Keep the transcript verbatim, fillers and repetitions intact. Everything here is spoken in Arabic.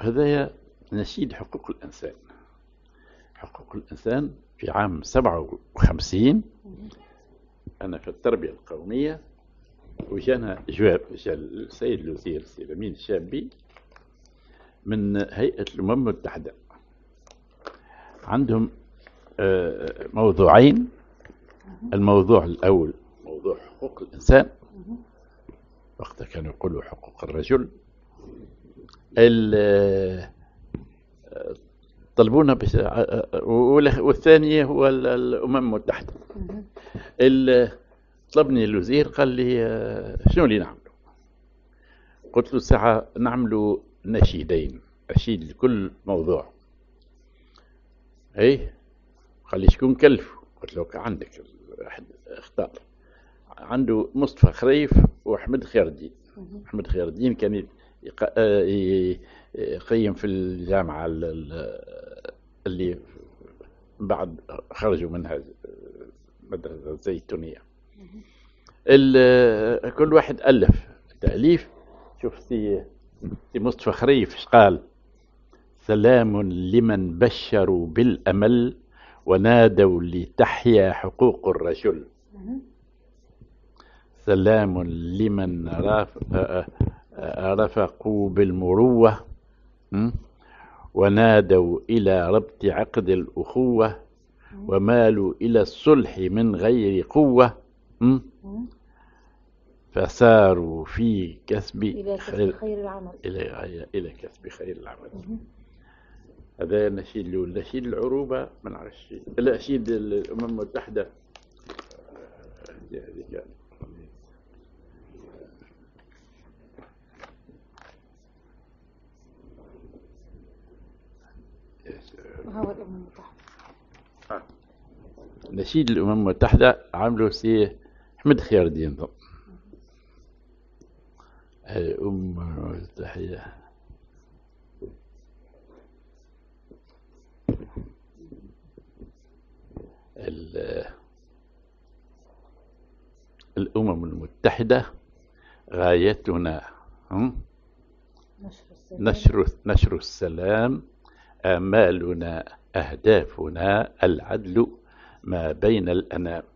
هذا نشيد حقوق الإنسان. حقوق الإنسان في عام سبعة وخمسين أنا في التربية القومية، وجانا جواب جاء السيد الوزير السيد أمين الشابي من هيئة الأمم المتحدة. عندهم موضوعين. الموضوع الأول موضوع حقوق الإنسان، وقتها كانوا يقولوا حقوق الرجل. طلبونا بس، والثانية هو الأمم المتحدة. طلبني الوزير قال لي شنو اللي نعمله؟ قلت له ساعة نعملوا نشيدين، نشيد لكل موضوع. ايه قال لي شكون كلفه؟ قلت له عندك اختار. عنده مصطفى خريف واحمد خير الدين. احمد خير الدين كان يقيم في الجامعة اللي بعد خرجوا منها المدرسة الزيتونية. كل واحد ألف تأليف. شوف سي مصطفى خريف ايش قال: سلام لمن بشروا بالأمل ونادوا لتحيا حقوق الرجل. سلام لمن رفقوا بالمروة ونادوا إلى ربط عقد الأخوة ومالوا إلى الصلح من غير قوة فساروا في كسب إلى كسب خير العمل. إلى إلى كسب خير العمل. هذا النشيد الأول. نشيد العروبة ما نعرفش. نشيد الأمم المتحدة هذه هو الأمم المتحدة. آه. نشيد الأمم المتحدة عملوا سي أحمد خير الدين. الأمم المتحدة الأمم المتحدة غايتنا نشر نشر السلام، آمالنا أهدافنا العدل ما بين الأنام.